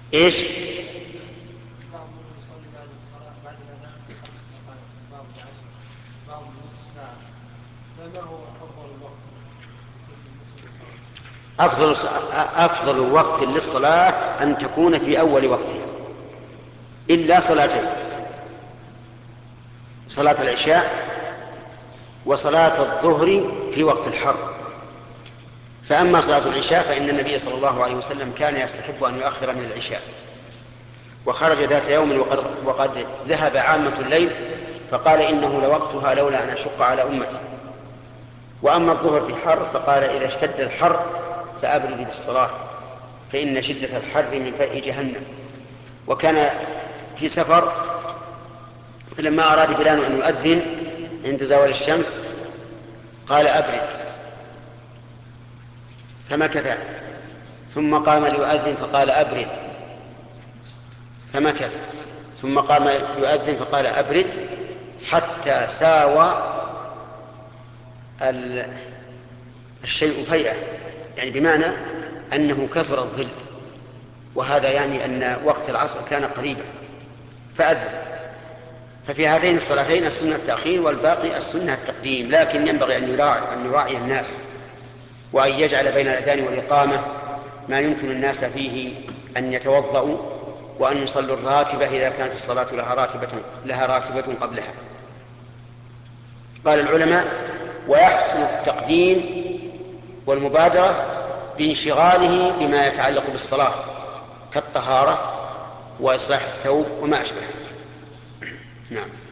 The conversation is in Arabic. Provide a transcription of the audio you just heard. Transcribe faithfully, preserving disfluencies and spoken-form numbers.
إيش؟ بعضهم يصلي بعد الصلاة بعد الأذان خمس دقائق، بعض بعشر، بعض نصف ساعة. فما هو أفضل الوقت بالنسبة للصلاة؟ أفضل أفضل وقت للصلاة أن تكون في أول وقتها، إلا صلاتين: صلاة العشاء وصلاة الظهر في وقت الحر. فأما صلاة العشاء فإن النبي صلى الله عليه وسلم كان يستحب أن يؤخر من العشاء، وخرج ذات يوم وقد, وقد ذهب عامة الليل فقال إنه لوقتها لولا أن أشق على أمتي. وأما الظهر في حر فقال إذا اشتد الحر فأبرد بالصلاة فإن شدة الحر من فيح جهنم. وكان في سفر فلما أراد بلال أن يؤذن عند زوال الشمس قال أبرد، فمكث، ثم قام ليؤذن فقال أبرد، فمكث، ثم قام يؤذن فقال أبرد، حتى ساوى الشيء فيئة، يعني بمعنى أنه كثر الظل، وهذا يعني أن وقت العصر كان قريبا فأذن. ففي هاتين الصلاتين السنة التأخير والباقي السنة التقديم، لكن ينبغي أن يراعي, أن يراعي الناس وأن يجعل بين الأذان والإقامة ما يمكن الناس فيه أن يتوضأوا وأن يصلوا الراتبة إذا كانت الصلاة لها راتبة, لها راتبة قبلها. قال العلماء: ويحصل التقديم والمبادرة بانشغاله بما يتعلق بالصلاة كالطهارة وإصلاح الثوب وما أشبه. نعم.